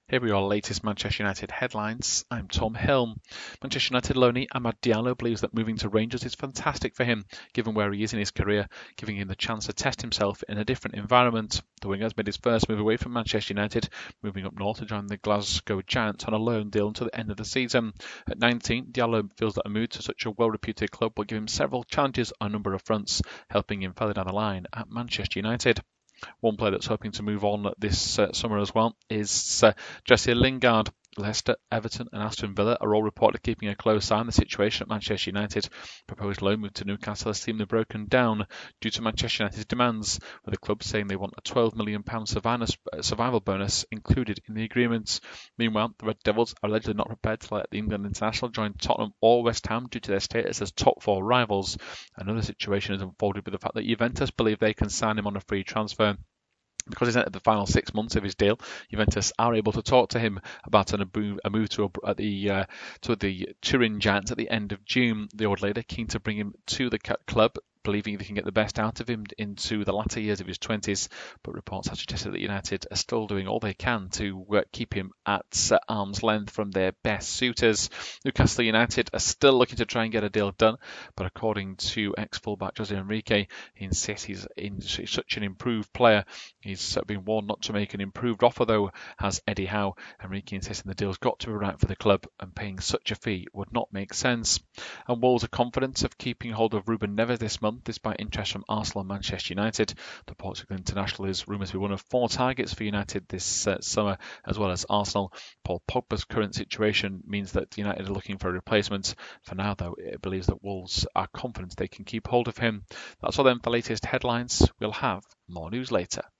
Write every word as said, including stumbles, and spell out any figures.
Here are your latest Manchester United headlines. I'm Tom Hill. Manchester United loanee Amad Diallo believes that moving to Rangers is fantastic for him, given where he is in his career, giving him the chance to test himself in a different environment. The winger has made his first move away from Manchester United, moving up north to join the Glasgow Giants on a loan deal until the end of the season. At nineteen, Diallo feels that a move to such a well-reputed club will give him several challenges on a number of fronts, helping him further down the line at Manchester United. One player that's hoping to move on this uh, summer as well is uh, Jesse Lingard. Leicester, Everton and Aston Villa are all reported keeping a close eye on the situation at Manchester United. Proposed loan move to Newcastle has seemingly broken down due to Manchester United's demands, with the club saying they want a twelve million pounds survival bonus included in the agreement. Meanwhile, the Red Devils are allegedly not prepared to let the England international join Tottenham or West Ham due to their status as top four rivals. Another situation has unfolded with the fact that Juventus believe they can sign him on a free transfer. Because he's entered the final six months of his deal, Juventus are able to talk to him about an, a move to, a, the, uh, to the Turin Giants at the end of June. The old lady keen to bring him to the club, believing they can get the best out of him into the latter years of his twenties, but reports have suggested that United are still doing all they can to uh, keep him at uh, arm's length from their best suitors. Newcastle United are still looking to try and get a deal done, but according to ex-fullback Jose Enrique, he insists he's, in, he's such an improved player. He's uh, been warned not to make an improved offer, though, has Eddie Howe. Enrique insisting the deal's got to be right for the club, and paying such a fee would not make sense. And Wolves are confident of keeping hold of Ruben Neves this month, despite interest from Arsenal and Manchester United. The Portugal international is rumoured to be one of four targets for United this uh, summer, as well as Arsenal. Paul Pogba's current situation means that United are looking for a replacement. For now, though, it believes that Wolves are confident they can keep hold of him. That's all then for the latest headlines. We'll have more news later.